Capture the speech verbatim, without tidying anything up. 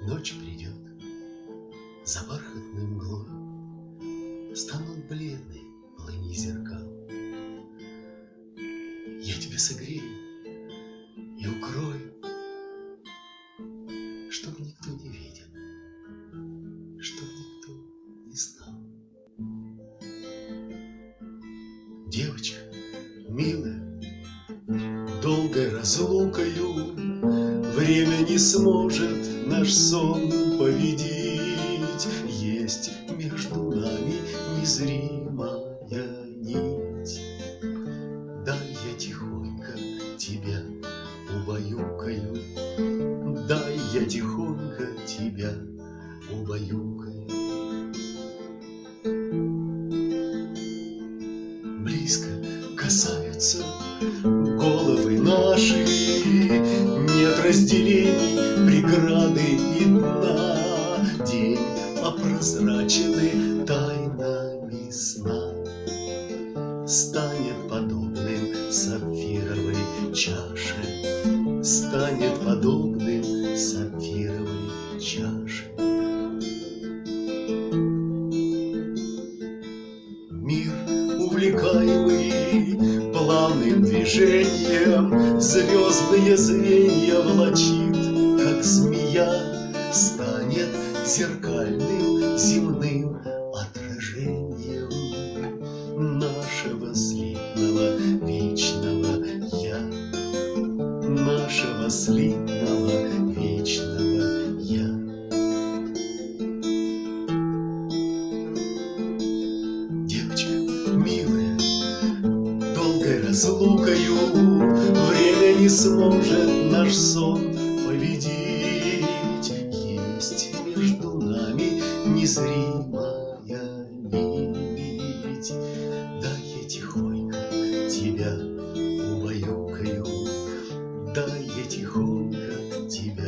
Ночь придет за бархатной мглой, станут бледны плыни зеркал. Я тебя согрею и укрою, чтоб никто не видел, чтоб никто не знал. Девочка, милая, долгой разлукою время не сможет наш сон победить. Есть между нами незримая нить. Дай я тихонько тебя убаюкаю, дай я тихонько тебя убаюкаю. Близко касаются головы наши, нет разделений, преграды и дна. День опрозраченный тайнами сна станет подобным сапфировой чаше, станет подобным сапфировой чаше. Мир, увлекаемый плавным движением, звездные звенья влачит, как змея, станет зеркальным земным отражением нашего слитного вечного я, нашего слитного вечного я. Девочка, милая, долгой разлукою время не сможет наш сон победить. Есть между нами незримая нить. Дай я тихонько тебя убаюкаю, дай я тихонько тебя